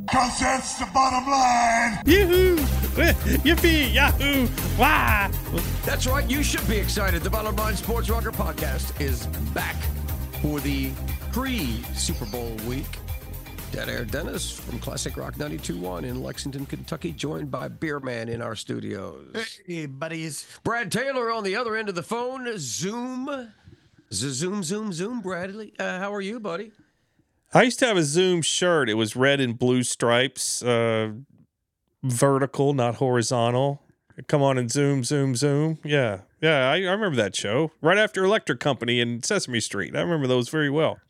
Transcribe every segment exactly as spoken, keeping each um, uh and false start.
Cause that's the bottom line. Yoo-hoo! Yippee! Yahoo! Wah! That's right. You should be excited. The Bottom Line Sports Rocker podcast is back for the pre-Super Bowl week. Dead Air Dennis from Classic Rock ninety-two point one in Lexington, Kentucky, joined by Beer Man in our studios. Hey, buddies. Brad Taylor on the other end of the phone. Zoom. Zoom, zoom, zoom. Bradley, uh, how are you, buddy? I used to have a Zoom shirt. It was red and blue stripes, uh, vertical, not horizontal. Come on and zoom, zoom, zoom. Yeah, yeah, I, I remember that show. Right after Electric Company in Sesame Street. I remember those very well.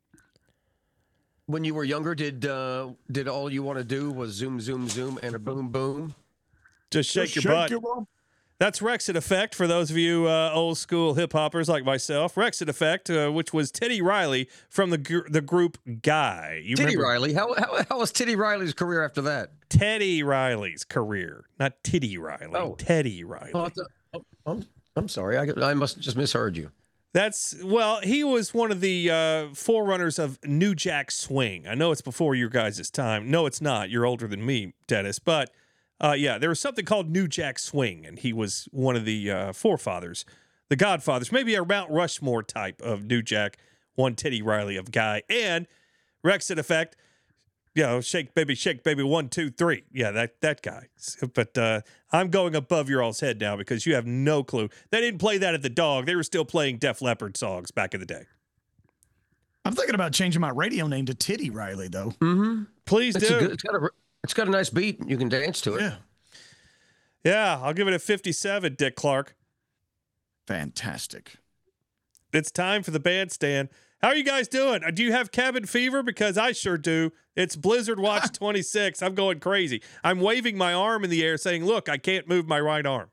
When you were younger, did uh, did all you want to do was zoom, zoom, zoom, and a boom, boom? Just shake Just your shake butt. your- That's Rexit Effect for those of you uh, old school hip hoppers like myself. Rexit Effect, uh, which was Teddy Riley from the gr- the group Guy. You Teddy remember Riley. How, how how was Teddy Riley's career after that? Teddy Riley's career, not Tiddy Riley. Oh. Teddy Riley. Oh, I thought- oh, I'm I'm sorry. I I must have just misheard you. That's well, he was one of the uh, forerunners of New Jack Swing. I know it's before your guys' time. No, it's not. You're older than me, Dennis. But uh, yeah, there was something called New Jack Swing, and he was one of the uh, forefathers, the godfathers, maybe a Mount Rushmore type of New Jack, one Teddy Riley of Guy, and Rexit Effect. You know, shake baby, shake baby, one, two, three. Yeah, that that guy. But uh, I'm going above your all's head now because you have no clue. They didn't play that at the Dog. They were still playing Def Leppard songs back in the day. I'm thinking about changing my radio name to Titty Riley, though. Mm-hmm. Please It's, do. a good, it's got a it's got a nice beat. You can dance to it. Yeah. Yeah, I'll give it a fifty-seven, Dick Clark. Fantastic. It's time for the bandstand. How are you guys doing? Do you have cabin fever? Because I sure do. It's Blizzard Watch twenty-six. I'm going crazy. I'm waving my arm in the air saying, look, I can't move my right arm.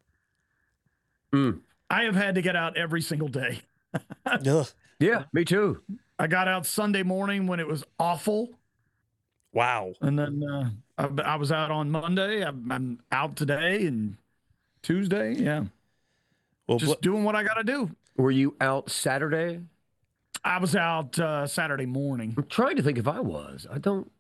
Mm. I have had to get out every single day. Ugh. Yeah, me too. I got out Sunday morning when it was awful. Wow. And then uh, I, I was out on Monday. I'm, I'm out today and Tuesday. Yeah. Well, Just bl- doing what I got to do. Were you out Saturday? I was out uh, Saturday morning. I'm trying to think if I was. I don't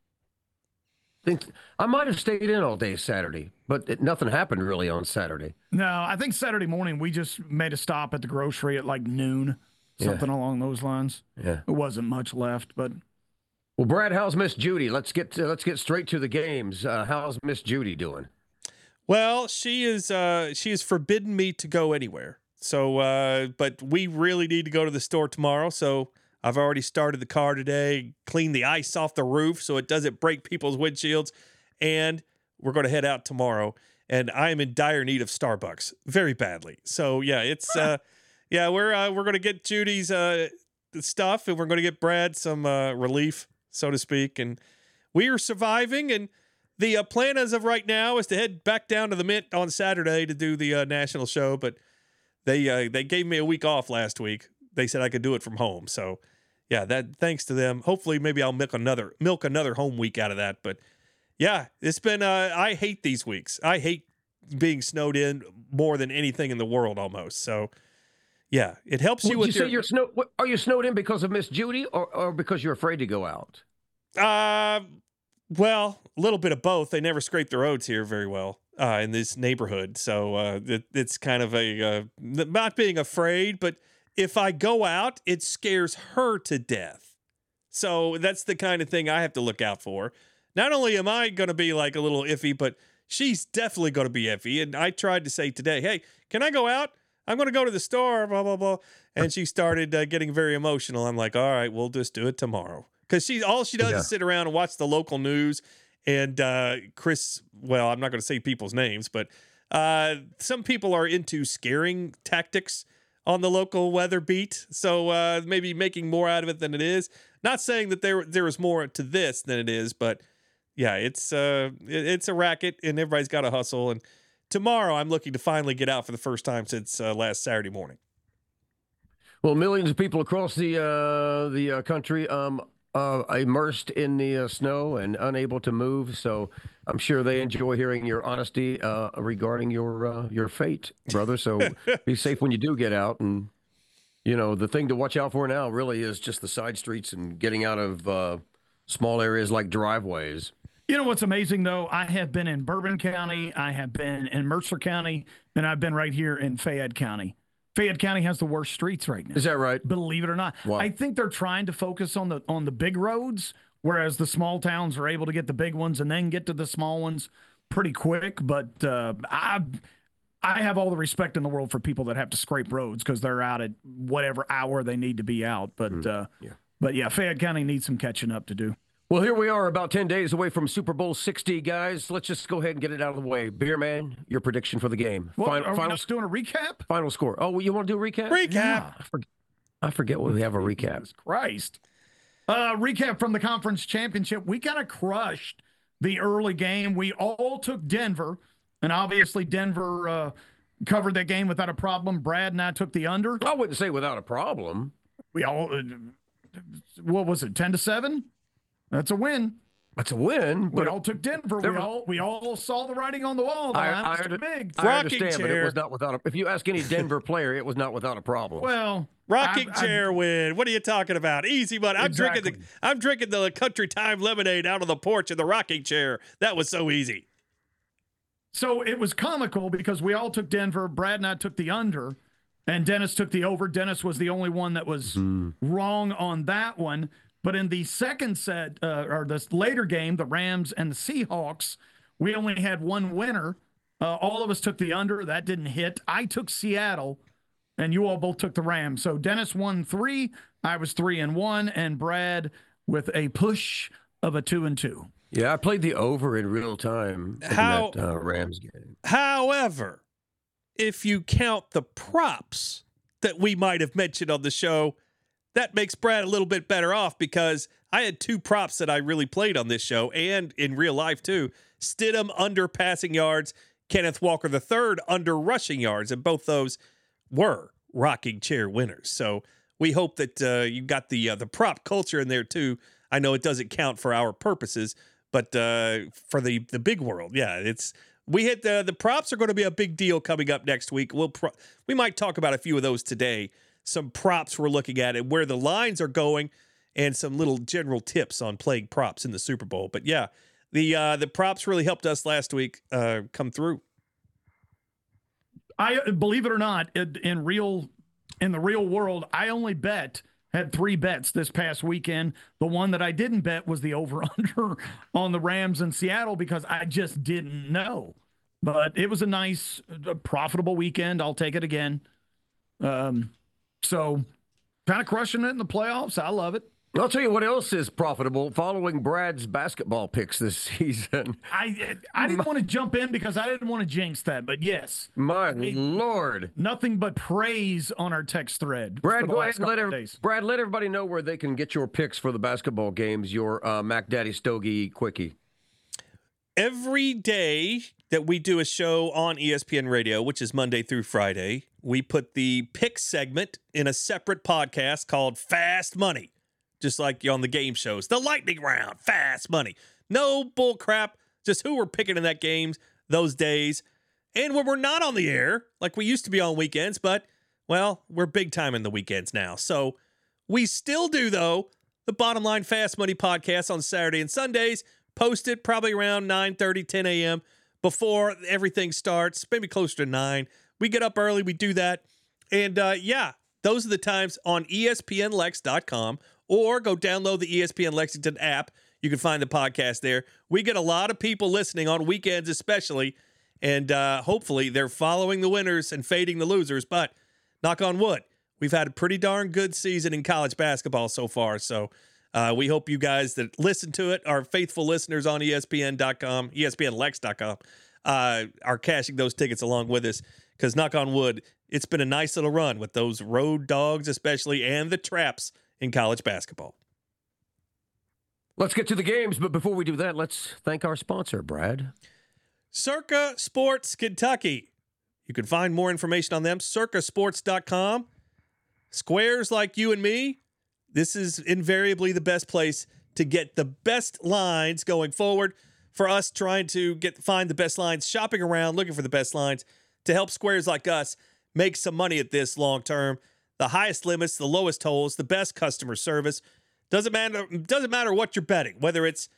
think I might have stayed in all day Saturday, but it, nothing happened really on Saturday. No, I think Saturday morning we just made a stop at the grocery at like noon, Yeah. something along those lines. Yeah. It wasn't much left, but Well, Brad, how's Miss Judy? Let's get to, let's get straight to the games. Uh, how's Miss Judy doing? Well, she is uh, she has forbidden me to go anywhere. So, uh, but we really need to go to the store tomorrow. So I've already started the car today, cleaned the ice off the roof so it doesn't break people's windshields. And we're going to head out tomorrow. And I am in dire need of Starbucks very badly. So yeah, it's, uh, yeah, we're, uh, we're going to get Judy's, uh, stuff and we're going to get Brad some, uh, relief, so to speak. And we are surviving. And the uh, plan as of right now is to head back down to the Mint on Saturday to do the uh, national show. But They uh, they gave me a week off last week. They said I could do it from home. So, yeah, that thanks to them. Hopefully, maybe I'll milk another milk another home week out of that. But yeah, it's been. Uh, I hate these weeks. I hate being snowed in more than anything in the world, almost. So, yeah, it helps you Would with you your. say you're snow? what- Are you snowed in because of Miss Judy, or, or because you're afraid to go out? Uh, well, a little bit of both. They never scrape the roads here very well uh, in this neighborhood. So uh, it, it's kind of a, uh, not being afraid, but if I go out, it scares her to death. So that's the kind of thing I have to look out for. Not only am I going to be like a little iffy, but she's definitely going to be iffy. And I tried to say today, hey, can I go out? I'm going to go to the store, blah, blah, blah. And she started uh, getting very emotional. I'm like, all right, we'll just do it tomorrow. Because she all she does Yeah. is sit around and watch the local news. And uh, Chris, well, I'm not going to say people's names, but uh, some people are into scaring tactics on the local weather beat. So uh, maybe making more out of it than it is. Not saying that there there is more to this than it is, but yeah, it's uh, it, it's a racket and everybody's got to hustle. And tomorrow I'm looking to finally get out for the first time since uh, last Saturday morning. Well, millions of people across the uh, the uh, country um, uh, immersed in the uh, snow and unable to move. So I'm sure they enjoy hearing your honesty uh, regarding your uh, your fate, brother. So be safe when you do get out. And you know, the thing to watch out for now really is just the side streets and getting out of uh, small areas like driveways. You know what's amazing, though? I have been in Bourbon County, I have been in Mercer County, and I've been right here in Fayette County. Fayette County has the worst streets right now. Is that right? Believe it or not. Wow. I think they're trying to focus on the on the big roads, whereas the small towns are able to get the big ones and then get to the small ones pretty quick. But uh, I I have all the respect in the world for people that have to scrape roads because they're out at whatever hour they need to be out. But mm, uh, yeah. but yeah, Fayette County needs some catching up to do. Well, here we are about ten days away from Super Bowl sixty, guys. Let's just go ahead and get it out of the way. Beer Man, your prediction for the game. Well, final, are we final, just doing a recap? Final score. Oh, well, you want to do a recap? Recap. Yeah. I, forget, I forget when we have a recap. Jesus Christ. Uh, recap from the conference championship. We kind of crushed the early game. We all took Denver, and obviously Denver uh, covered that game without a problem. Brad and I took the under. I wouldn't say without a problem. We all, uh, what was it, ten to seven? That's a win. That's a win. But we all took Denver. We all we all saw the writing on the wall. The I, line I, was I, too big. I understand, but it was not without a, if you ask any Denver player, it was not without a problem. Well, rocking I, chair I, win. What are you talking about? Easy, but I'm exactly. drinking the I'm drinking the country time lemonade out on the porch in the rocking chair. That was so easy. So it was comical because we all took Denver. Brad and I took the under, and Dennis took the over. Dennis was the only one that was mm. wrong on that one. But in the second set, uh, or this later game, the Rams and the Seahawks, we only had one winner. Uh, all of us took the under. That didn't hit. I took Seattle, and you all both took the Rams. So Dennis won three. I was three and one, and Brad with a push of a two and two. Yeah, I played the over in real time in How, that uh, Rams game. However, if you count the props that we might have mentioned on the show, that makes Brad a little bit better off because I had two props that I really played on this show and in real life too. Stidham under passing yards, Kenneth Walker the third under rushing yards, and both those were rocking chair winners. So we hope that uh, you got the uh, the prop culture in there too. I know it doesn't count for our purposes, but uh, for the the big world, yeah, it's we hit the the props are going to be a big deal coming up next week. We'll pro- we might talk about a few of those today. Some props we're looking at and where the lines are going and some little general tips on playing props in the Super Bowl. But yeah, the uh, the props really helped us last week uh, come through. I believe it or not, in, in real in the real world, I only bet had three bets this past weekend. The one that I didn't bet was the over-under on the Rams in Seattle because I just didn't know. But it was a nice, a profitable weekend. I'll take it again. Um. So, kind of crushing it in the playoffs. I love it. I'll tell you what else is profitable. Following Brad's basketball picks this season. I I didn't want to jump in because I didn't want to jinx that, but yes. My Lord. Nothing but praise on our text thread. Brad, go ahead and let, every, Brad, let everybody know where they can get your picks for the basketball games, your uh, Mac Daddy Stogie Quickie. Every day that we do a show on E S P N Radio, which is Monday through Friday, we put the pick segment in a separate podcast called Fast Money, just like on the game shows. The lightning round, Fast Money. No bull crap, just who we're picking in that game those days. And when we're not on the air, like we used to be on weekends, but, well, we're big time in the weekends now. So we still do, though, the Bottom Line Fast Money podcast on Saturday and Sundays, posted probably around nine thirty, ten a.m. before everything starts, maybe closer to nine. We get up early, we do that. And uh, yeah, those are the times on E S P N Lex dot com or go download the E S P N Lexington app. You can find the podcast there. We get a lot of people listening on weekends especially, and uh, hopefully they're following the winners and fading the losers. But knock on wood, we've had a pretty darn good season in college basketball so far. So uh, we hope you guys that listen to it, our faithful listeners on E S P N dot com, E S P N Lex dot com, uh, are cashing those tickets along with us. Because knock on wood, it's been a nice little run with those road dogs especially and the traps in college basketball. Let's get to the games, but before we do that, let's thank our sponsor, Brad. Circa Sports Kentucky. You can find more information on them, circa sports dot com. Squares like you and me, this is invariably the best place to get the best lines going forward. For us trying to get find the best lines, shopping around, looking for the best lines, to help squares like us make some money at this long term. The highest limits, the lowest tolls, the best customer service. Doesn't matter, doesn't matter what you're betting, whether it's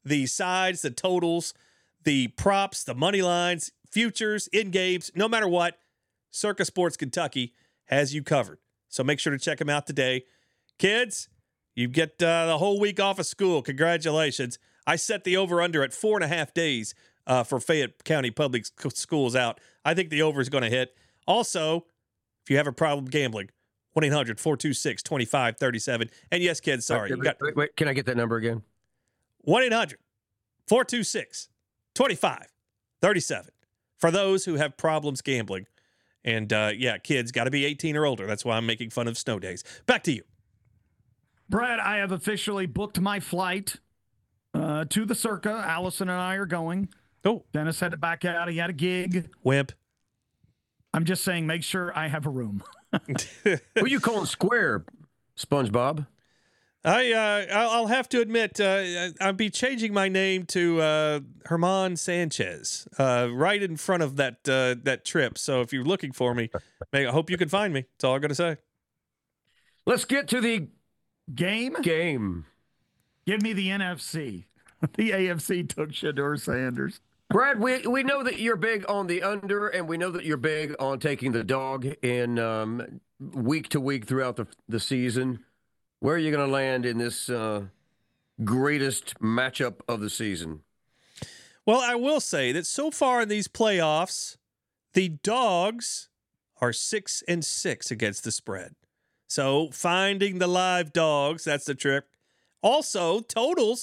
the sides, the totals, the props, the money lines, futures, in games, no matter what, Circa Sports Kentucky has you covered. So make sure to check them out today. Kids, you get uh, the whole week off of school. Congratulations. I set the over-under at four and a half days uh, for Fayette County Public Schools out. I think the over is going to hit. Also, if you have a problem gambling, one eight hundred four two six two five three seven. And yes, kids, sorry. Wait, you got wait, wait, can I get that number again? one eight hundred four two six two five three seven for those who have problems gambling. And, uh, yeah, kids got to be eighteen or older. That's why I'm making fun of snow days. Back to you. Brad, I have officially booked my flight uh, to the Circa. Allison and I are going. Oh. Dennis had to back out. He had a gig. Wimp. I'm just saying, make sure I have a room. Who are you calling Square, SpongeBob? I, uh, I'll I'll have to admit, uh, I'll be changing my name to uh, Herman Sanchez uh, right in front of that uh, that trip. So if you're looking for me, I hope you can find me. That's all I'm going to say. Let's get to the Game? game. Give me the N F C. The A F C took Shedeur Sanders. Brad, we, we know that you're big on the under, and we know that you're big on taking the dog in um, week to week throughout the, the season. Where are you going to land in this uh, greatest matchup of the season? Well, I will say that so far in these playoffs, the dogs are six and six against the spread. So finding the live dogs, that's the trick. Also, totals,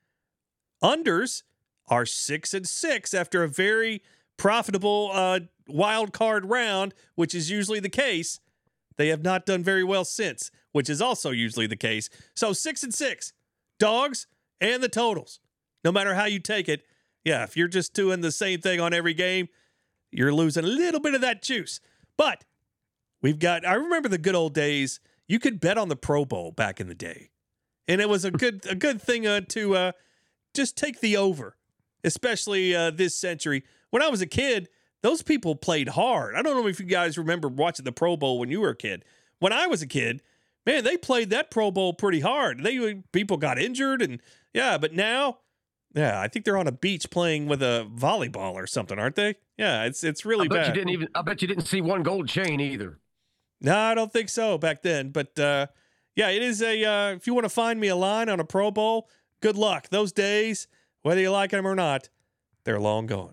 unders are six and six after a very profitable uh, wild card round, which is usually the case. They have not done very well since, which is also usually the case. So six and six, dogs and the totals. No matter how you take it, yeah, if you're just doing the same thing on every game, you're losing a little bit of that juice. But we've got, I remember the good old days. You could bet on the Pro Bowl back in the day. And it was a good a good thing uh, to uh, just take the over, especially uh, this century. When I was a kid, those people played hard. I don't know if you guys remember watching the Pro Bowl when you were a kid. When I was a kid, man, they played that Pro Bowl pretty hard. They people got injured, and yeah, but now, yeah, I think they're on a beach playing with a volleyball or something, aren't they? Yeah, it's it's really I bet bad. You didn't even. I bet you didn't see one gold chain either. No, I don't think so back then. But uh, yeah, it is a. Uh, if you want to find me a line on a Pro Bowl, good luck. Those days, whether you like them or not, they're long gone.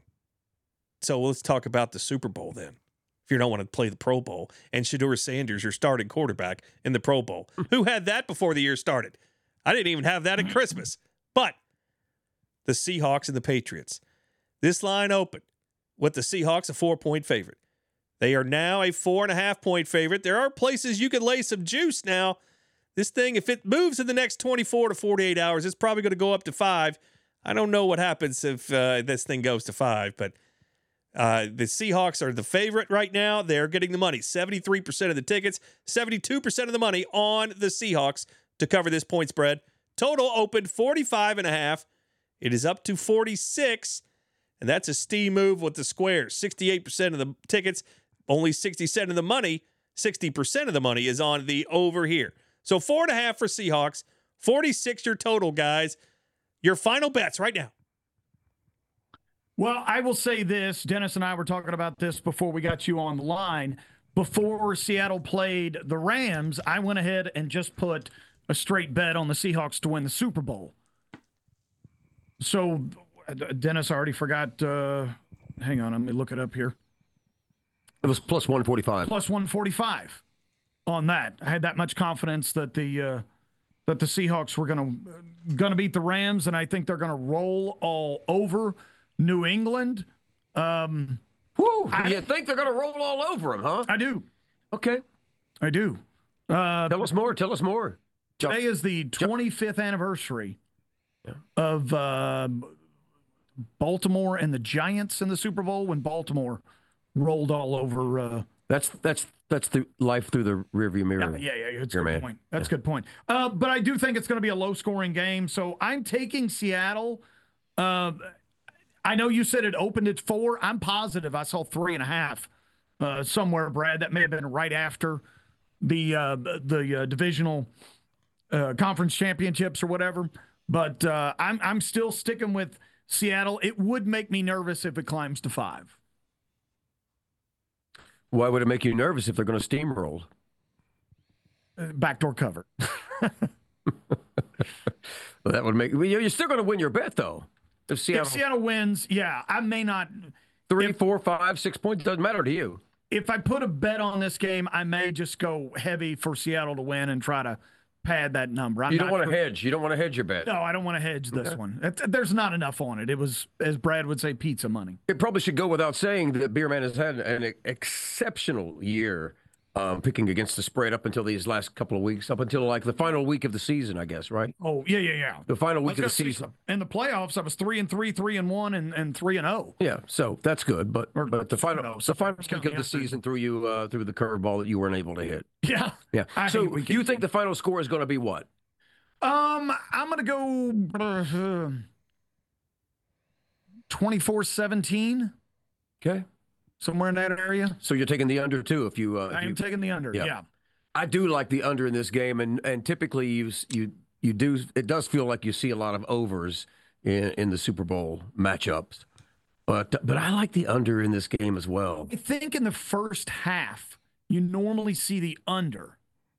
So let's talk about the Super Bowl then. If you don't want to play the Pro Bowl, and Shedeur Sanders, your starting quarterback in the Pro Bowl. Who had that before the year started? I didn't even have that at Christmas. But the Seahawks and the Patriots. This line opened with the Seahawks a four-point favorite. They are now a four and a half point favorite. There are places you could lay some juice now. This thing, if it moves in the next twenty-four to forty-eight hours, it's probably going to go up to five. I don't know what happens if uh, this thing goes to five, but uh, the Seahawks are the favorite right now. They're getting the money. seventy-three percent of the tickets, seventy-two percent of the money on the Seahawks to cover this point spread. Total opened forty-five and a half. It is up to forty-six, and that's a steam move with the squares. sixty-eight percent of the tickets, only sixty percent of the money, sixty percent of the money is on the over here. So four and a half for Seahawks, forty-six your total, guys. Your final bets right now. Well, I will say this. Dennis and I were talking about this before we got you on the line. Before Seattle played the Rams, I went ahead and just put a straight bet on the Seahawks to win the Super Bowl. So Dennis already forgot. Uh, hang on, let me look it up here. It was plus one forty-five. Plus one forty-five on that. I had that much confidence that the uh, that the Seahawks were going to going to beat the Rams, and I think they're going to roll all over New England. Um, Whew, I, you think they're going to roll all over them, huh? I do. Okay. I do. Uh, tell us more. Tell us more. Today is the twenty-fifth anniversary yeah. of uh, Baltimore and the Giants in the Super Bowl when Baltimore rolled all over. Uh, that's that's that's the life through the rearview mirror. Yeah, yeah, yeah. That's a Your good man. point. That's a Yeah. good point. Uh, but I do think it's going to be a low-scoring game, so I'm taking Seattle. Uh, I know you said it opened at four. I'm positive I saw three and a half uh, somewhere, Brad. That may have been right after the uh, the uh, divisional uh, conference championships or whatever. But uh, I'm I'm still sticking with Seattle. It would make me nervous if it climbs to five. Why would it make you nervous if they're going to steamroll? Uh, backdoor cover. Well, that would make well, you're still going to win your bet though. If Seattle, If Seattle wins, yeah, I may not. three, if, four, five, six points doesn't matter to you. If I put a bet on this game, I may just go heavy for Seattle to win and try to pad that number. I'm you don't not want to sure. hedge. You don't want to hedge your bet. No, I don't want to hedge this Okay. one. It, there's not enough on it. It was, as Brad would say, pizza money. It probably should go without saying that Beerman has had an exceptional year um, picking against the spread up until these last couple of weeks, up until like the final week of the season, I guess, right? Oh yeah, yeah, yeah. The final week of the Let's go see season. some- In the playoffs, I was three and three, three and one, and, and three and oh. Yeah, so that's good. But Or- but the final no, the final it's week counting of the after. season threw you uh, through the curveball that you weren't able to hit. Yeah. Yeah. I So hate weekend you think the final score is going to be what? Um, I'm gonna go uh, twenty-four seventeen, Okay. somewhere in that area. So you're taking the under too if you. Uh, if I am you taking the under. Yeah. Yeah. I do like the under in this game, and and typically you you you do. It does feel like you see a lot of overs in in the Super Bowl matchups, but but I like the under in this game as well. I think in the first half, you normally see the under.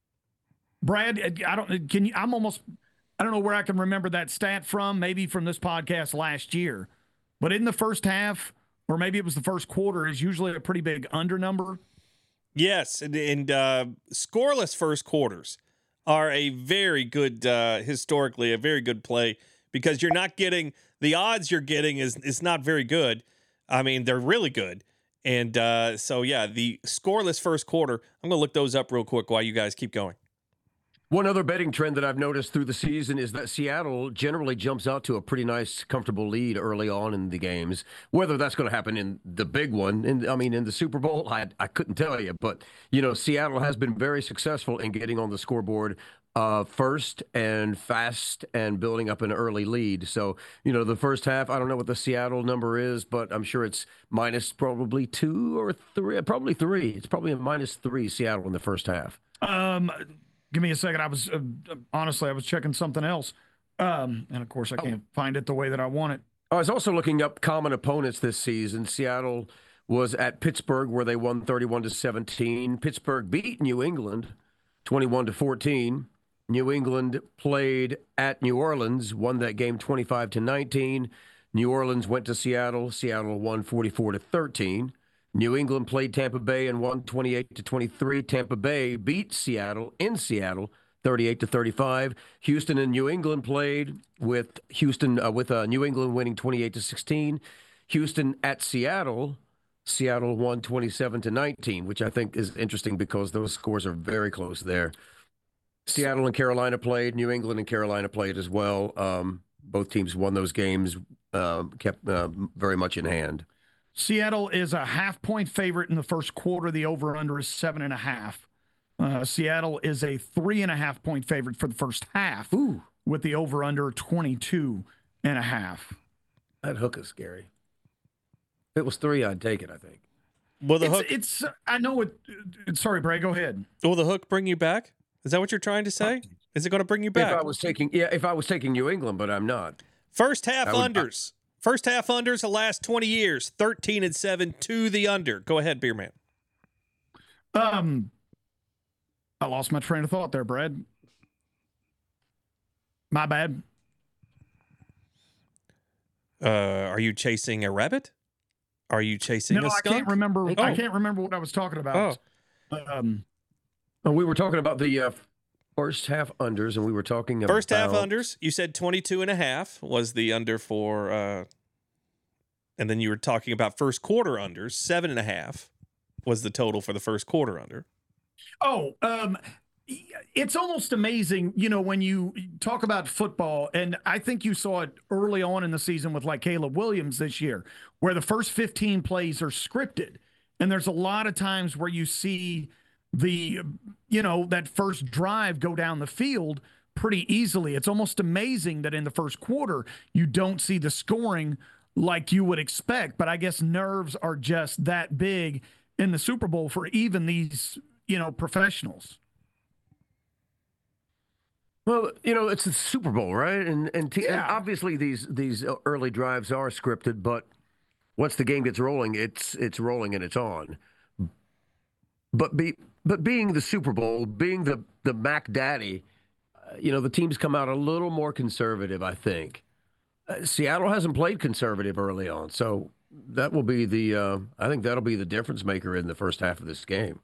Brad, I don't. Can you? I'm almost. I don't know where I can remember that stat from. Maybe from this podcast last year, but in the first half, or maybe it was the first quarter, is usually a pretty big under number. Yes, and, and uh, scoreless first quarters are a very good, uh, historically, a very good play because you're not getting the odds you're getting is is not very good. I mean, they're really good, and uh, so yeah, the scoreless first quarter. I'm gonna look those up real quick while you guys keep going. One other betting trend that I've noticed through the season is that Seattle generally jumps out to a pretty nice, comfortable lead early on in the games. Whether that's going to happen in the big one, in, I mean, in the Super Bowl, I, I couldn't tell you. But, you know, Seattle has been very successful in getting on the scoreboard uh, first and fast and building up an early lead. So, you know, the first half, I don't know what the Seattle number is, but I'm sure it's minus probably two or three, probably three. It's probably a minus three Seattle in the first half. Um, give me a second. I was uh, honestly, I was checking something else, um, and of course, I can't find it the way that I want it. I was also looking up common opponents this season. Seattle was at Pittsburgh, where they won thirty-one to seventeen. Pittsburgh beat New England twenty-one to fourteen. New England played at New Orleans, won that game twenty-five to nineteen. New Orleans went to Seattle. Seattle won forty-four to thirteen. New England played Tampa Bay and won twenty-eight to twenty-three. Tampa Bay beat Seattle in Seattle, thirty-eight to thirty-five. Houston and New England played with Houston uh, with uh, New England winning twenty-eight to sixteen. Houston at Seattle, Seattle won twenty-seven to nineteen, which I think is interesting because those scores are very close there. Seattle and Carolina played. New England and Carolina played as well. Um, both teams won those games, uh, kept uh, very much in hand. Seattle is a half point favorite in the first quarter. The over under is seven and a half. Uh, Seattle is a three and a half point favorite for the first half, Ooh. with the over under twenty-two and a half. That hook is scary. If it was three, I'd take it, I think. Will the It's, hook? it's I know it. it- Sorry, Bray, go ahead. Will the hook bring you back? Is that what you're trying to say? Is it going to bring you If back? I was taking, yeah, if I was taking New England, but I'm not. First half I would- unders. First half unders the last twenty years, thirteen and seven to the under. Go ahead, Beer Man. Um, I lost my train of thought there, Brad. My bad. Uh, are you chasing a rabbit? Are you chasing No, a I skunk? can't remember. I Oh. can't remember what I was talking about. Um, Oh, we were talking about the uh, first half unders, and we were talking about First half unders, you said twenty-two and a half was the under for, uh, and then you were talking about first quarter unders, seven and a half was the total for the first quarter under. Oh, um, it's almost amazing, you know, when you talk about football, and I think you saw it early on in the season with like Caleb Williams this year, where the first fifteen plays are scripted. And there's a lot of times where you see the, you know, that first drive go down the field pretty easily. It's almost amazing that in the first quarter, you don't see the scoring like you would expect. But I guess nerves are just that big in the Super Bowl for even these, you know, professionals. Well, you know, it's the Super Bowl, right? And and, t- and Yeah. obviously these these early drives are scripted, but once the game gets rolling, it's it's rolling and it's on. But be but being the Super Bowl, being the the Mac Daddy, uh, you know, the teams come out a little more conservative, I think. Uh, Seattle hasn't played conservative early on, so that will be the uh, I think that'll be the difference maker in the first half of this game.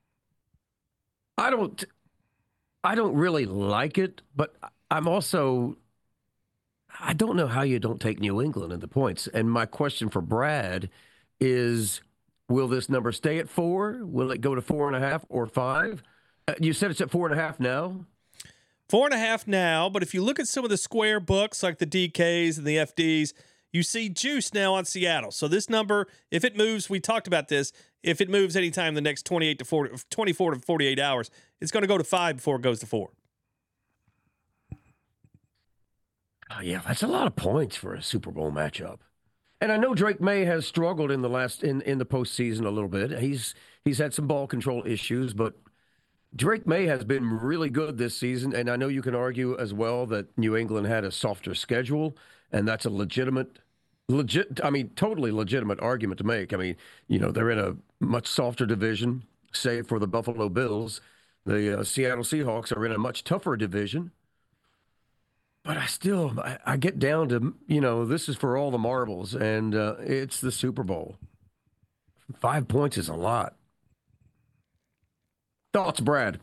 I don't I don't really like it, but I'm also I don't know how you don't take New England in the points. And my question for Brad is, will this number stay at four? Will it go to four and a half or five? Uh, you said it's at four and a half now? Four and a half now, but if you look at some of the square books like the D Ks and the F Ds, you see juice now on Seattle. So this number, if it moves, we talked about this, if it moves anytime in the next twenty-eight to forty, twenty-four to forty-eight hours, it's going to go to five before it goes to four. Oh, yeah, that's a lot of points for a Super Bowl matchup. And I know Drake May has struggled in the last in, in the postseason a little bit. He's he's had some ball control issues, but Drake May has been really good this season. And I know you can argue as well that New England had a softer schedule, and that's a legitimate, legit. I mean, totally legitimate argument to make. I mean, you know, they're in a much softer division, save for the Buffalo Bills. The uh, Seattle Seahawks are in a much tougher division. But I still, I, I get down to, you know, this is for all the marbles, and uh, it's the Super Bowl. Five points is a lot. Thoughts, Brad?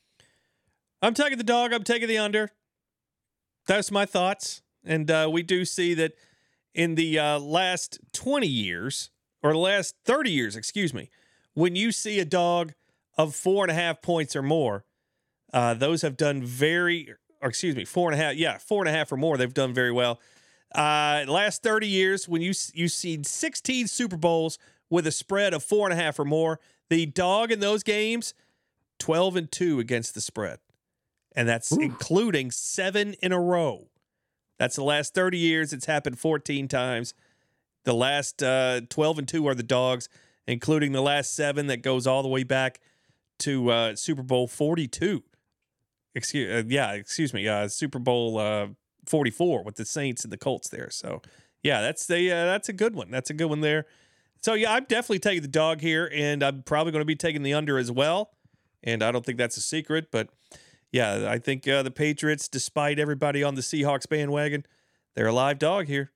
I'm taking the dog. I'm taking the under. That's my thoughts. And uh, we do see that in the uh, last twenty years, or the last thirty years, excuse me, when you see a dog of four and a half points or more, uh, those have done very, or excuse me, four and a half, yeah, four and a half or more, they've done very well. Uh, last thirty years, when you you see sixteen Super Bowls with a spread of four and a half or more, the dog in those games, twelve and two against the spread. And that's Ooh. including seven in a row. That's the last thirty years. It's happened fourteen times. The last uh, twelve and two are the dogs, including the last seven that goes all the way back to uh, Super Bowl forty-two. Excuse, uh, yeah, excuse me, uh, Super Bowl uh, forty-four with the Saints and the Colts there. So, yeah, that's the uh, that's a good one. That's a good one there. So, yeah, I'm definitely taking the dog here, and I'm probably going to be taking the under as well. And I don't think that's a secret, but yeah, I think uh, the Patriots, despite everybody on the Seahawks bandwagon, they're a live dog here.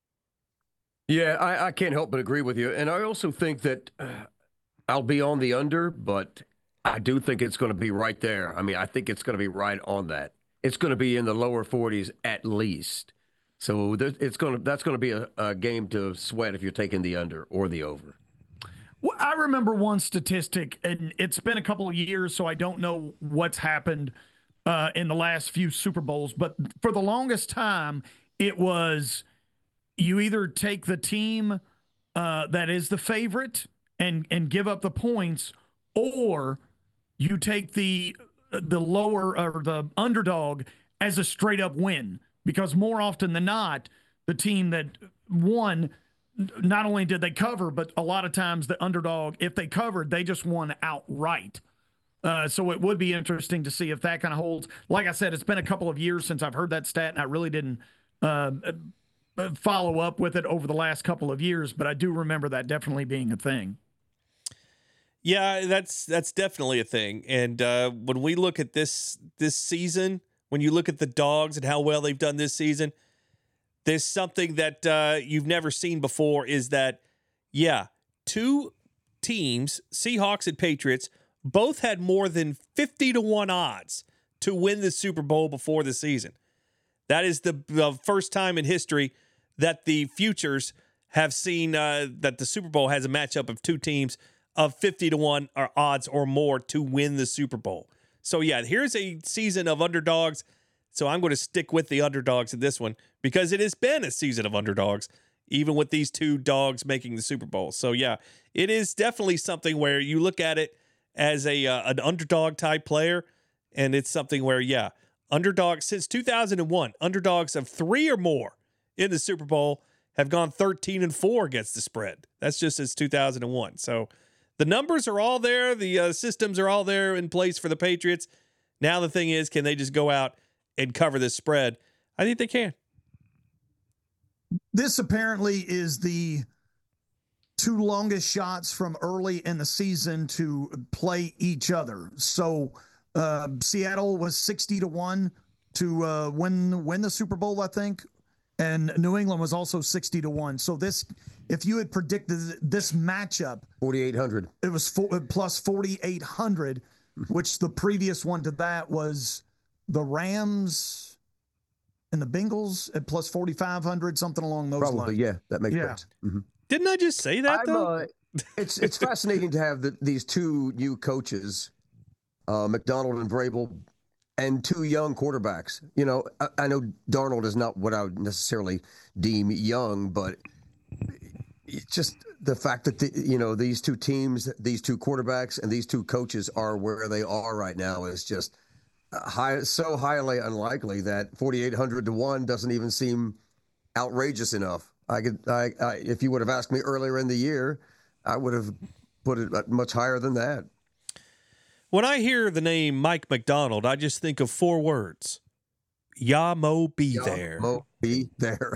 Yeah, I, I can't help but agree with you. And I also think that uh, I'll be on the under, but I do think it's going to be right there. I mean, I think it's going to be right on that. It's going to be in the lower forties at least. So there, it's going to that's going to be a, a game to sweat if you're taking the under or the over. Well, I remember one statistic, and it's been a couple of years, so I don't know what's happened uh, in the last few Super Bowls. But for the longest time, it was you either take the team uh, that is the favorite and and give up the points, or you take the the lower or the underdog as a straight up win. Because more often than not, the team that won, not only did they cover, but a lot of times the underdog, if they covered, they just won outright. Uh, so it would be interesting to see if that kind of holds. Like I said, it's been a couple of years since I've heard that stat, and I really didn't uh, follow up with it over the last couple of years, but I do remember that definitely being a thing. Yeah, that's that's definitely a thing. And uh, when we look at this this season, when you look at the dogs and how well they've done this season, there's something that uh, you've never seen before is that, yeah, two teams, Seahawks and Patriots, both had more than fifty to one odds to win the Super Bowl before the season. That is the, the first time in history that the futures have seen uh, that the Super Bowl has a matchup of two teams of fifty to one or odds or more to win the Super Bowl. So, yeah, here's a season of underdogs. So I'm going to stick with the underdogs in this one because it has been a season of underdogs, even with these two dogs making the Super Bowl. So, yeah, it is definitely something where you look at it as a uh, an underdog type player, and it's something where, yeah, underdogs since two thousand one, underdogs of three or more in the Super Bowl have gone thirteen and four against the spread. That's just since two thousand one. So the numbers are all there. The uh, systems are all there in place for the Patriots. Now the thing is, can they just go out and cover this spread, I think they can. This apparently is the two longest shots from early in the season to play each other. So uh, Seattle was sixty to one to uh, win win the Super Bowl, I think, and New England was also sixty to one. So this, if you had predicted this matchup, forty-eight hundred, it was four, plus forty-eight hundred, which the previous one to that was the Rams and the Bengals at plus forty-five hundred, something along those Probably, lines. yeah, that makes Yeah. sense. Mm-hmm. Didn't I just say that, I'm, though? uh, it's it's fascinating to have the, these two new coaches, uh, McDonald and Vrabel, and two young quarterbacks. You know, I, I know Darnold is not what I would necessarily deem young, but it's just the fact that, the, you know, these two teams, these two quarterbacks, and these two coaches are where they are right now is just high, so highly unlikely that forty-eight hundred to one doesn't even seem outrageous enough. I could, I, I, if you would have asked me earlier in the year, I would have put it much higher than that. When I hear the name Mike McDonald, I just think of four words: Ya Mo be Ya there. Mo be there.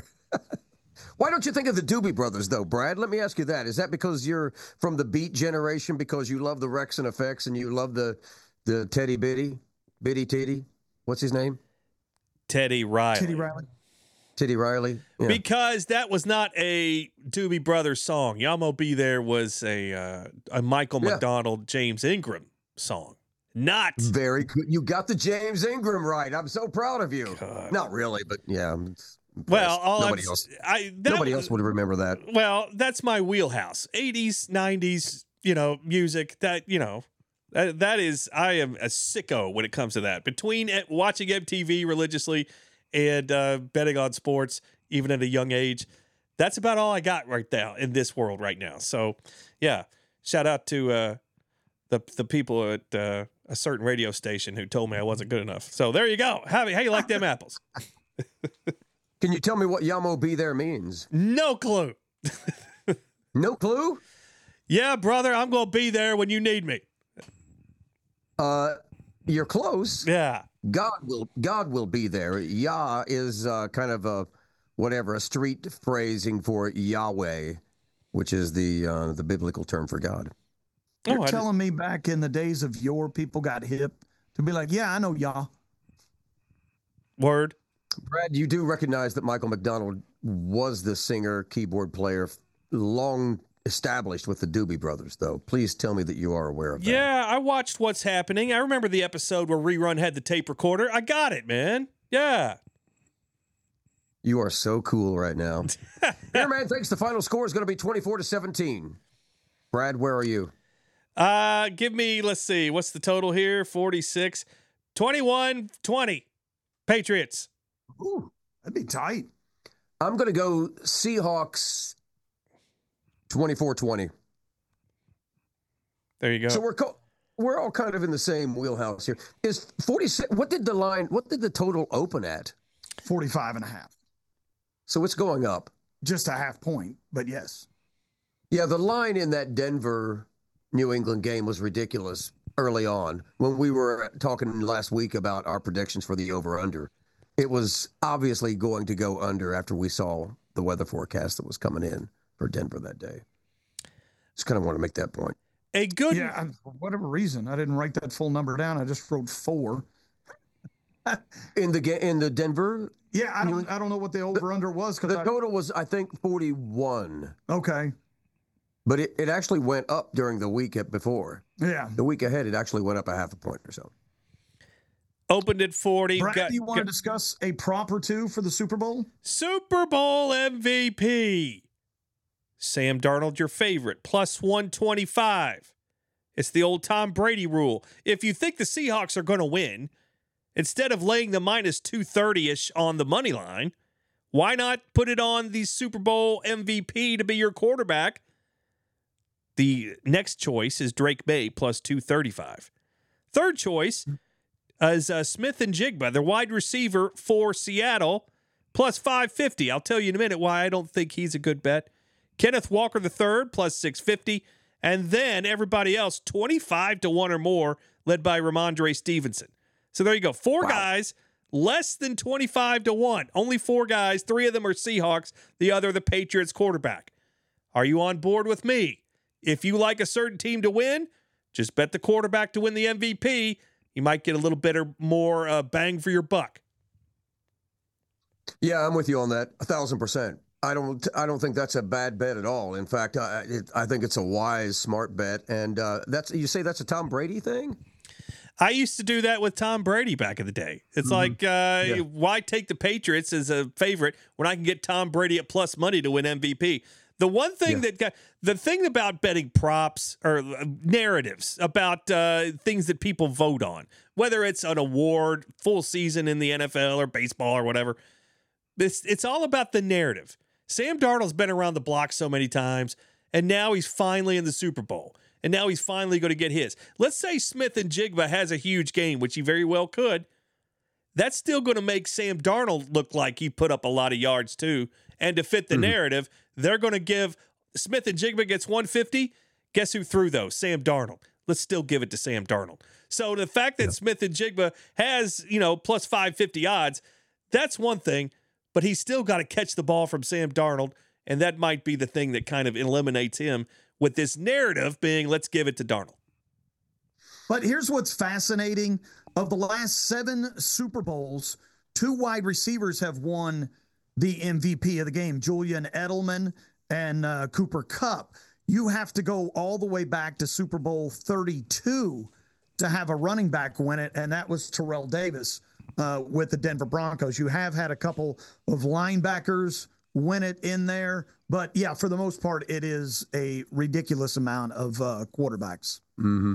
Why don't you think of the Doobie Brothers, though, Brad? Let me ask you that. Is that because you're from the Beat generation, because you love the Rex and Effects and you love the the Teddy Bitty, Bitty Titty? What's his name? Teddy Riley. Teddy Riley. Teddy Riley. Yeah. Because that was not a Doobie Brothers song. Yamo Be There was a uh, a Michael Yeah. McDonald, James Ingram song. Not. Very good. You got the James Ingram right. I'm so proud of you. God. Not really, but yeah. I'm impressed. Well, all nobody I'm, else. I, that Nobody was- else would remember that. Well, that's my wheelhouse. eighties, nineties, you know, music. That, you know, that, that is, I am a sicko when it comes to that. Between eh, watching M T V religiously and uh, betting on sports, even at a young age, that's about all I got right now in this world right now. So, yeah, shout out to uh, the the people at uh, a certain radio station who told me I wasn't good enough. So there you go. How, how you like them apples? Can you tell me what Yamo Be There means? No clue. No clue? Yeah, brother, I'm going to be there when you need me. Uh, you're close. Yeah. God will God will be there. Yah is uh, kind of a whatever a street phrasing for Yahweh, which is the uh, the biblical term for God. You're Oh, I telling me back in the days of yore, people got hip to be like, yeah, I know y'all. Word. Brad, you do recognize that Michael McDonald was the singer, keyboard player, long established with the Doobie Brothers, though. Please tell me that you are aware of that. Yeah, I watched What's Happening. I remember the episode where Rerun had the tape recorder. I got it, man. Yeah. You are so cool right now. Here, man, thanks. The final score is going to be twenty-four to seventeen. Brad, where are you? Uh, give me, let's see, what's the total here? forty-six. twenty-one twenty. Patriots. Ooh, that'd be tight. I'm going to go Seahawks twenty-four twenty. There you go. So we're co- we're all kind of in the same wheelhouse here. Is forty-six, what did the line, what did the total open at? forty-five and a half. So it's going up. Just a half point, but yes. Yeah, the line in that Denver New England game was ridiculous early on when we were talking last week about our predictions for the over-under. It was obviously going to go under after we saw the weather forecast that was coming in for Denver that day. Just kind of want to make that point. A good Yeah, I, for whatever reason, I didn't write that full number down. I just wrote four. In the ga- in the Denver, Yeah, I don't, I don't know what the over-under was. the Cause I, total was, I think, forty-one. okay, But it, it actually went up during the week before. yeah. The week ahead, it actually went up a half a point or so. opened at forty. Brad, got- do you want to got- discuss a prop or two for the Super Bowl? Super Bowl M V P. Sam Darnold, your favorite, plus one twenty-five. It's the old Tom Brady rule. If you think the Seahawks are going to win, instead of laying the minus two thirty-ish on the money line, why not put it on the Super Bowl M V P to be your quarterback? The next choice is Drake May, plus two thirty-five. Third choice is uh, Smith and Jigba, the wide receiver for Seattle, plus five fifty. I'll tell you in a minute why I don't think he's a good bet. Kenneth Walker the third, plus six fifty. And then everybody else, twenty-five to one or more, led by Ramondre Stevenson. So there you go. Four Wow. guys less than twenty-five to one. Only four guys. Three of them are Seahawks. The other, the Patriots quarterback. Are you on board with me? If you like a certain team to win, just bet the quarterback to win the M V P. You might get a little bit more uh, bang for your buck. Yeah, I'm with you on that. A thousand percent. I don't. I don't think that's a bad bet at all. In fact, I, it, I think it's a wise, smart bet. And uh, that's you say that's a Tom Brady thing. I used to do that with Tom Brady back in the day. It's mm-hmm. like, uh, yeah. why take the Patriots as a favorite when I can get Tom Brady at plus money to win M V P? The one thing yeah. that got the thing about betting props or narratives about uh, things that people vote on, whether it's an award, full season in the N F L or baseball or whatever, it's, it's all about the narrative. Sam Darnold's been around the block so many times, and now he's finally in the Super Bowl, and now he's finally going to get his. Let's say Smith and Jigba has a huge game, which he very well could. That's still going to make Sam Darnold look like he put up a lot of yards too. And to fit the mm-hmm. narrative, they're going to give Smith and Jigba gets one fifty. Guess who threw those? Sam Darnold. Let's still give it to Sam Darnold. So the fact that yeah. Smith and Jigba has, you know, plus five fifty odds, that's one thing, but he's still got to catch the ball from Sam Darnold, and that might be the thing that kind of eliminates him with this narrative being, let's give it to Darnold. But here's what's fascinating. Of the last seven Super Bowls, two wide receivers have won the M V P of the game, Julian Edelman and uh, Cooper Kupp. You have to go all the way back to Super Bowl thirty-two to have a running back win it, and that was Terrell Davis uh, with the Denver Broncos. You have had a couple of linebackers win it in there, but yeah, for the most part, it is a ridiculous amount of uh, quarterbacks. Mm-hmm.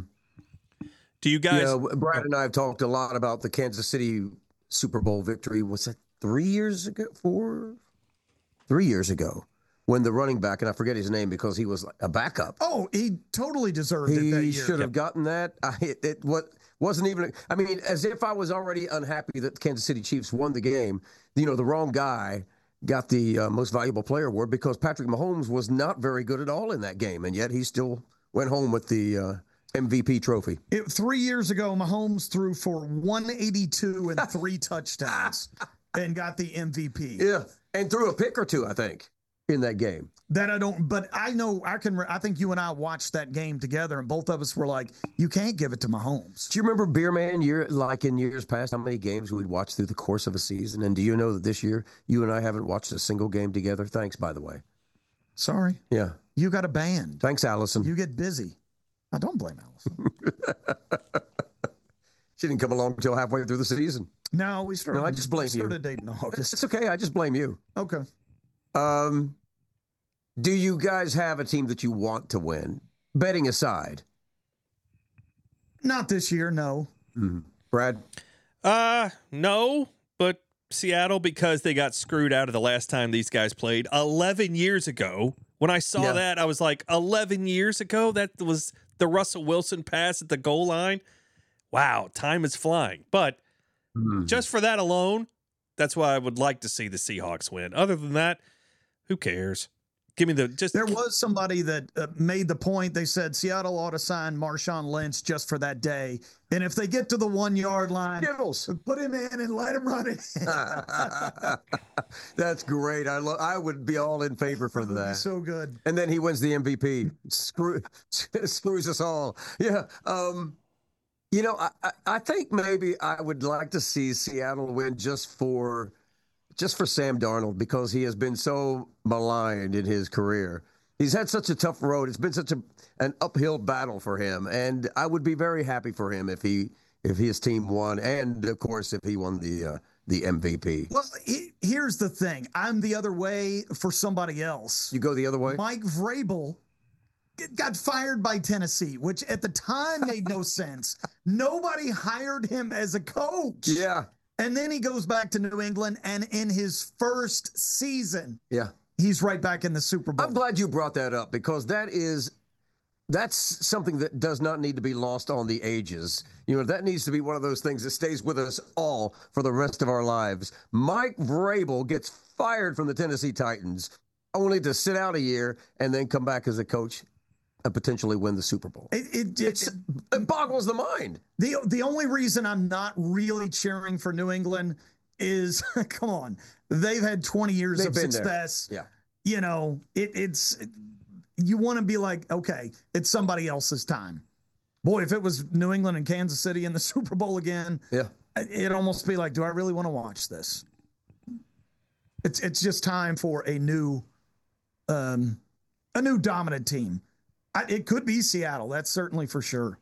Do you guys? Yeah, Brad and I have talked a lot about the Kansas City Super Bowl victory. Was that three years ago? Four? Three years ago, when the running back, and I forget his name because he was a backup. Oh, he totally deserved he it that year. He should have yep. gotten that. I, it, it what wasn't even. I mean, as if I was already unhappy that the Kansas City Chiefs won the game. You know, the wrong guy got the uh, most valuable player award because Patrick Mahomes was not very good at all in that game, and yet he still went home with the uh, M V P trophy. It, three years ago, Mahomes threw for one eighty-two and three touchdowns and got the M V P. Yeah, and threw a pick or two, I think, in that game. That I don't, but I know I can. I think you and I watched that game together, and both of us were like, "You can't give it to Mahomes." Do you remember, Beer Man, year like in years past, how many games we'd watched through the course of a season? And do you know that this year you and I haven't watched a single game together? Thanks, by the way. Sorry. Yeah. You got a band. Thanks, Allison. You get busy. I don't blame Allison. She didn't come along until halfway through the season. No, we started. No, I just blame started you. Started dating in August. It's okay. I just blame you. Okay. Um, do you guys have a team that you want to win? Betting aside. Not this year, no. Mm-hmm. Brad? Uh, no, but Seattle, because they got screwed out of the last time these guys played eleven years ago. When I saw yeah. that, I was like, eleven years ago? That was the Russell Wilson pass at the goal line? Wow, time is flying. But mm-hmm. just for that alone, that's why I would like to see the Seahawks win. Other than that, who cares? Give me the just. There was somebody that uh, made the point. They said Seattle ought to sign Marshawn Lynch just for that day, and if they get to the one yard line, Skittles. put him in and let him run it. That's great. I lo- I would be all in favor for that. So good. And then he wins the M V P. Screw screws us all. Yeah. Um. You know, I I think maybe I would like to see Seattle win just for. Just for Sam Darnold, because he has been so maligned in his career. He's had such a tough road. It's been such a an uphill battle for him, and I would be very happy for him if he if his team won, and of course if he won the uh, the M V P. Well, he, here's the thing: I'm the other way for somebody else. You go the other way. Mike Vrabel got fired by Tennessee, which at the time made no sense. Nobody hired him as a coach. Yeah. And then he goes back to New England, and in his first season, yeah, he's right back in the Super Bowl. I'm glad you brought that up, because that is that's something that does not need to be lost on the ages. You know, that needs to be one of those things that stays with us all for the rest of our lives. Mike Vrabel gets fired from the Tennessee Titans only to sit out a year and then come back as a coach and potentially win the Super Bowl. It, it, it's, it boggles the mind. The the only reason I'm not really cheering for New England is, come on, they've had twenty years They've of been there. success. Yeah. You know, it, it's, you want to be like, okay, it's somebody else's time. Boy, if it was New England and Kansas City in the Super Bowl again, Yeah. it'd almost be like, do I really want to watch this? It's it's just time for a new, um, a new dominant team. I, it could be Seattle. That's certainly for sure.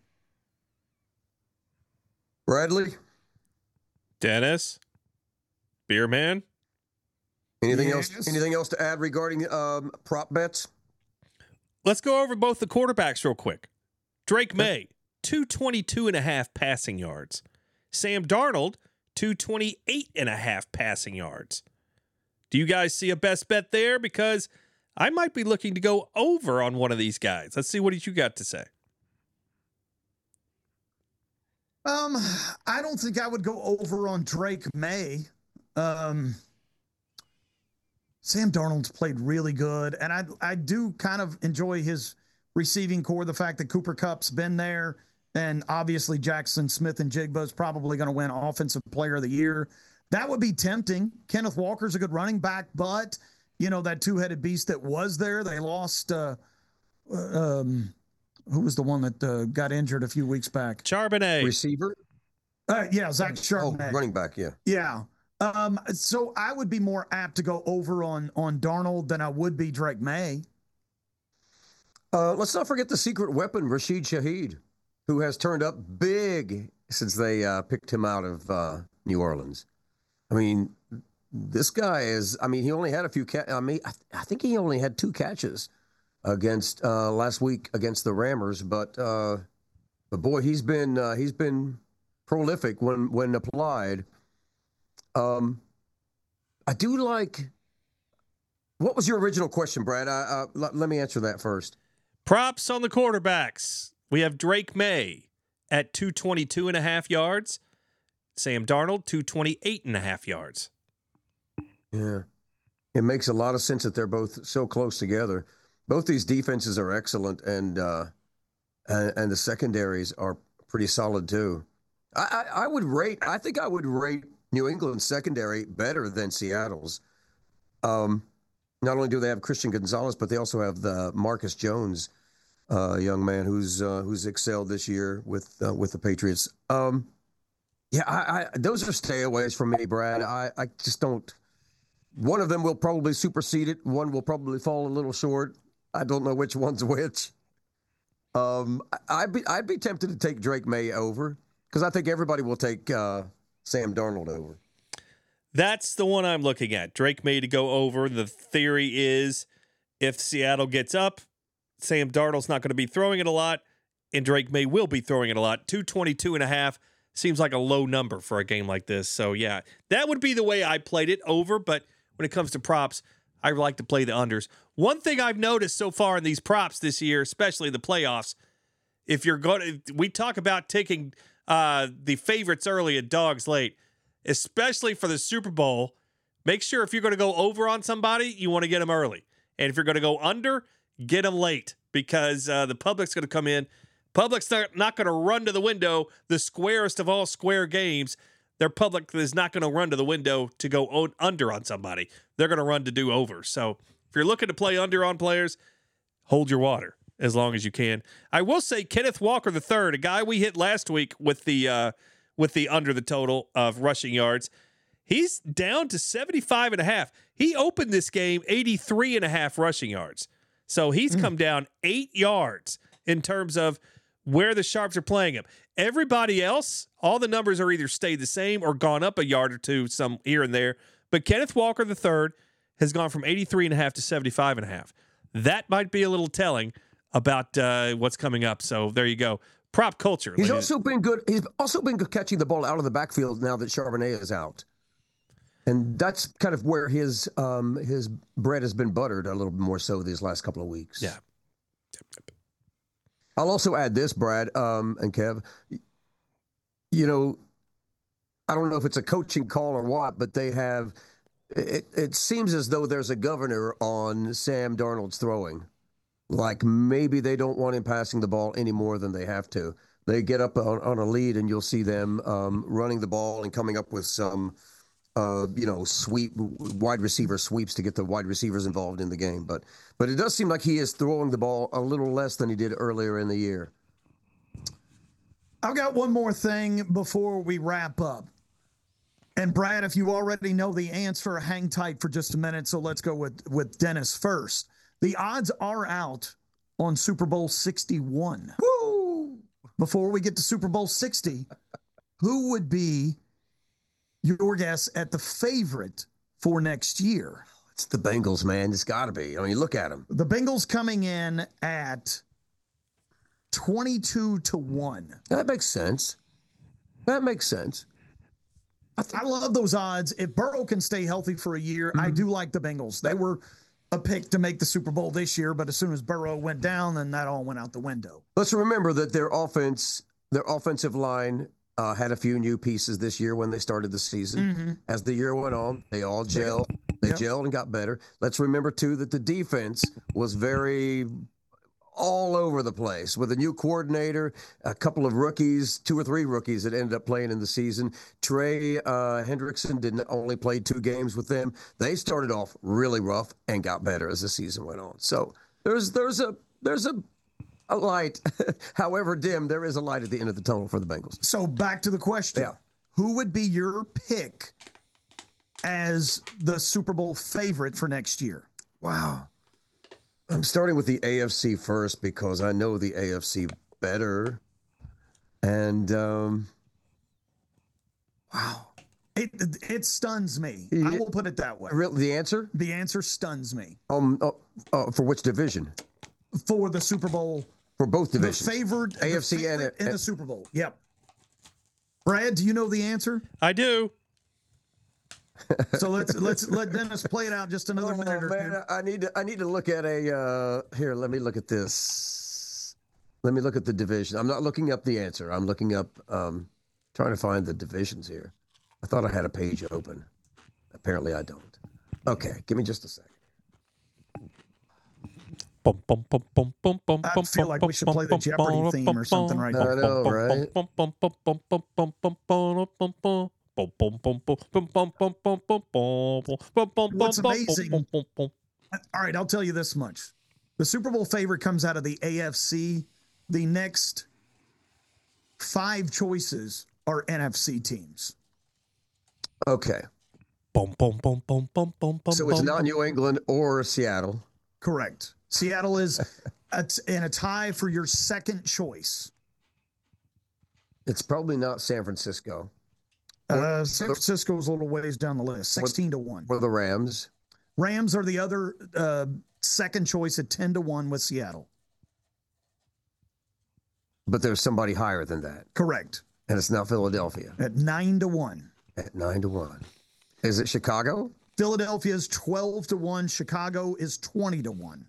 Bradley, Dennis, Beer Man. anything Yes. else? Anything else to add regarding um, prop bets? Let's go over both the quarterbacks real quick. Drake May, two twenty-two and a half passing yards. Sam Darnold, two twenty-eight and a half passing yards. Do you guys see a best bet there? Because I might be looking to go over on one of these guys. Let's see what you got to say. Um, I don't think I would go over on Drake May. Um, Sam Darnold's played really good, and I I do kind of enjoy his receiving core. The fact that Cooper Kupp's been there, and obviously Jackson Smith and Jigba's probably going to win Offensive Player of the Year. That would be tempting. Kenneth Walker's a good running back, but you know that two-headed beast that was there. They lost. Uh, um, who was the one that uh, got injured a few weeks back? Charbonnet. Receiver? Uh, yeah, Zach Oh, Charbonnet. running back, yeah. Yeah. Um, so I would be more apt to go over on on Darnold than I would be Drake May. Uh, let's not forget the secret weapon, Rashid Shaheed, who has turned up big since they uh, picked him out of uh, New Orleans. I mean, this guy is, I mean, he only had a few, ca- I mean, I, th- I think he only had two catches against uh, last week against the Rammers, but, uh, but boy, he's been, uh, he's been prolific when, when applied. Um, I do like, what was your original question, Brad? I, uh, l- let me answer that first. Props on the quarterbacks. We have Drake May at two twenty-two and a half yards. Sam Darnold, two twenty-eight and a half yards. Yeah. It makes a lot of sense that they're both so close together. Both these defenses are excellent, and uh, and, and the secondaries are pretty solid too. I, I, I would rate, I think I would rate New England's secondary better than Seattle's. Um, not only do they have Christian Gonzalez, but they also have the Marcus Jones, uh, young man who's uh, who's excelled this year with uh, with the Patriots. Um, yeah, I, I, those are stayaways from me, Brad. I, I just don't. One of them will probably supersede it. One will probably fall a little short. I don't know which one's which. Um, I- I'd be I'd be tempted to take Drake May over because I think everybody will take uh, Sam Darnold over. That's the one I'm looking at. Drake May to go over. The theory is if Seattle gets up, Sam Darnold's not going to be throwing it a lot, and Drake May will be throwing it a lot. two twenty-two and a half seems like a low number for a game like this. So, yeah, that would be the way I played it over. But when it comes to props, I like to play the unders. One thing I've noticed so far in these props this year, especially the playoffs, if you're going to, we talk about taking uh, the favorites early and dogs late, especially for the Super Bowl. Make sure if you're going to go over on somebody, you want to get them early. And if you're going to go under, get them late because uh, the public's going to come in. Public's not, not going to run to the window, the squarest of all square games. Their public is not going to run to the window to go on, under on somebody. They're going to run to do over. So if you're looking to play under on players, hold your water as long as you can. I will say Kenneth Walker the third, a guy we hit last week with the uh, with the under the total of rushing yards. He's down to seventy-five and a half. He opened this game eighty-three and a half rushing yards. So he's mm. come down eight yards in terms of where the Sharps are playing him. Everybody else, all the numbers are either stayed the same or gone up a yard or two, some here and there. But Kenneth Walker the third has gone from eighty-three and a half to seventy-five and a half. That might be a little telling about uh, what's coming up. So there you go. Prop culture. He's also been good. He's also been good catching the ball out of the backfield now that Charbonnet is out. And that's kind of where his um, his bread has been buttered a little bit more so these last couple of weeks. Yeah. I'll also add this, Brad um, and Kev. You know, I don't know if it's a coaching call or what, but they have it, – it seems as though there's a governor on Sam Darnold's throwing. Like maybe they don't want him passing the ball any more than they have to. They get up on, on a lead and you'll see them um, running the ball and coming up with some – uh, you know, sweep wide receiver sweeps to get the wide receivers involved in the game. But but it does seem like he is throwing the ball a little less than he did earlier in the year. I've got one more thing before we wrap up. And Brad, if you already know the answer, hang tight for just a minute. So let's go with, with Dennis first. The odds are out on Super Bowl sixty-one. Woo! Before we get to Super Bowl sixty, who would be your guess at the favorite for next year? It's the Bengals, man. It's got to be. I mean, look at them. The Bengals coming in at twenty-two to one. That makes sense. That makes sense. I, th- I love those odds. If Burrow can stay healthy for a year, mm-hmm. I do like the Bengals. They were a pick to make the Super Bowl this year, but as soon as Burrow went down, then that all went out the window. Let's remember that their offense, their offensive line uh, had a few new pieces this year when they started the season. Mm-hmm. As the year went on, they all gelled. They yep. gelled and got better. Let's remember, too, that the defense was very all over the place with a new coordinator, a couple of rookies, two or three rookies that ended up playing in the season. Trey uh, Hendrickson didn't only play two games with them. They started off really rough and got better as the season went on. So there's there's a there's a, a light, however dim, there is a light at the end of the tunnel for the Bengals. So back to the question. Yeah. Who would be your pick as the Super Bowl favorite for next year? Wow. I'm starting with the A F C first because I know the A F C better. And, um, wow. It it stuns me. I will put it that way. The answer? The answer stuns me. Um, oh, oh, for which division? For the Super Bowl. For both divisions. The favored A F C the and, in the Super Bowl. Yep. Brad, do you know the answer? I do. So let's let's let Dennis play it out just another oh, minute or man, two. I need to I need to look at a uh, here. Let me look at this. Let me look at the division. I'm not looking up the answer. I'm looking up um, trying to find the divisions here. I thought I had a page open. Apparently, I don't. Okay, give me just a second. I feel like we should play the Jeopardy theme or something right now. I know, right? What's amazing, all right, I'll tell you this much. The Super Bowl favorite comes out of the A F C. The next five choices are N F C teams. Okay. So it's not New England or Seattle. Correct. Seattle is in a tie for your second choice. It's probably not San Francisco. Uh, San Francisco's a little ways down the list, sixteen to one. Or the Rams. Rams are the other uh, second choice at ten to one with Seattle. But there's somebody higher than that. Correct. And it's not Philadelphia. At nine to one. At nine to one. Is it Chicago? Philadelphia is twelve to one. Chicago is twenty to one.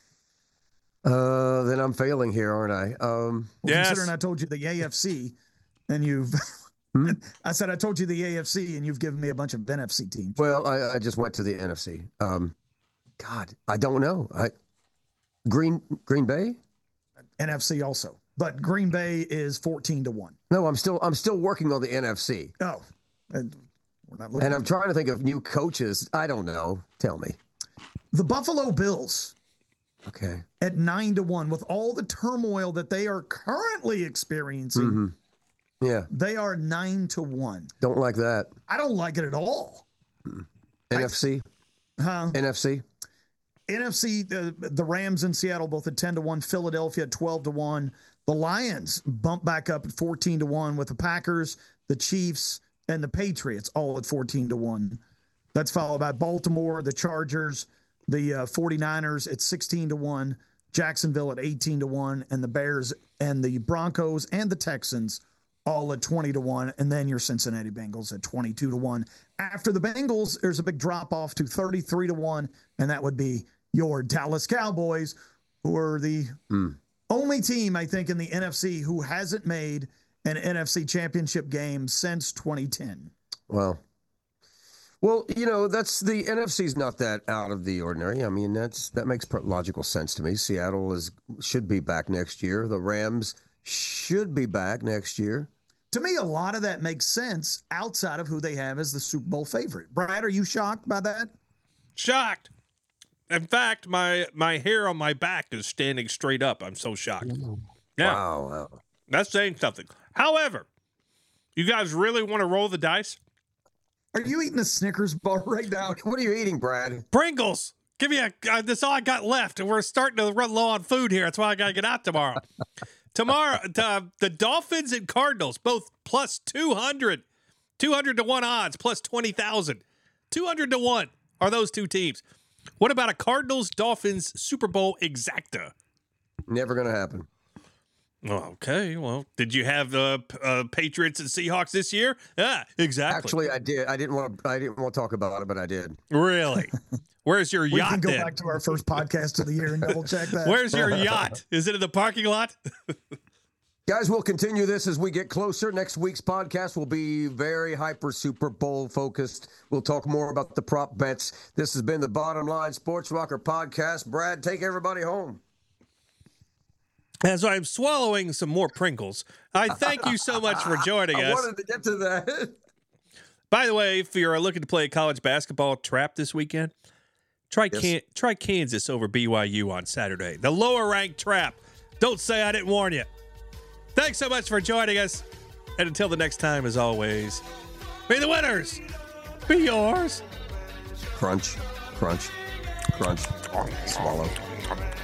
Uh, then I'm failing here, aren't I? Um, well, yes. Considering I told you the A F C, and you've, hmm? I said I told you the A F C, and you've given me a bunch of N F C teams. Well, I, I just went to the N F C. Um, God, I don't know. I Green Green Bay, N F C also, but Green Bay is fourteen to one. No, I'm still I'm still working on the N F C. Oh, and we're not. And I'm trying to think of new coaches. I don't know. Tell me. The Buffalo Bills. Okay. At nine to one, with all the turmoil that they are currently experiencing, mm-hmm. yeah, they are nine to one. Don't like that. I don't like it at all. Mm. N F C, I, huh? N F C, N F C. The, the Rams in Seattle both at ten to one. Philadelphia at twelve to one. The Lions bump back up at fourteen to one with the Packers, the Chiefs, and the Patriots all at fourteen to one. That's followed by Baltimore, the Chargers. The uh, 49ers at sixteen to one, Jacksonville at eighteen to one, and the Bears and the Broncos and the Texans all at twenty to one, and then your Cincinnati Bengals at twenty-two to one. After the Bengals, there's a big drop off to thirty-three to one, and that would be your Dallas Cowboys, who are the mm. only team, I think, in the N F C who hasn't made an N F C championship game since twenty ten. Wow. Well, you know, that's the N F C's not that out of the ordinary. I mean, that's that makes logical sense to me. Seattle is should be back next year. The Rams should be back next year. To me, a lot of that makes sense outside of who they have as the Super Bowl favorite. Brad, are you shocked by that? Shocked. In fact, my my hair on my back is standing straight up. I'm so shocked. Yeah. Wow, wow. That's saying something. However, you guys really want to roll the dice? Are you eating a Snickers bar right now? What are you eating, Brad? Pringles. Give me a. Uh, that's all I got left, and we're starting to run low on food here. That's why I got to get out tomorrow. tomorrow, uh, the Dolphins and Cardinals, both plus two hundred. two hundred to one odds, plus twenty thousand. two hundred to one are those two teams. What about a Cardinals-Dolphins Super Bowl exacta? Never going to happen. Okay, well, did you have uh, uh, Patriots and Seahawks this year? Yeah, exactly. Actually, I did. I didn't want to. I didn't want to talk about it, but I did. Really? Where's your We yacht? can go then? back to our first podcast of the year and double check that. Where's your yacht? Is it in the parking lot? Guys, we'll continue this as we get closer. Next week's podcast will be very hyper Super Bowl focused. We'll talk more about the prop bets. This has been the Bottom Line Sports Rocker podcast. Brad, take everybody home. As I'm swallowing some more Pringles, I thank you so much for joining I us. wanted to get to that. By the way, if you're looking to play a college basketball trap this weekend, try Yes. Can- try Kansas over B Y U on Saturday. The lower ranked trap. Don't say I didn't warn you. Thanks so much for joining us. And until the next time, as always, may the winners be yours. Crunch, crunch, crunch, swallow.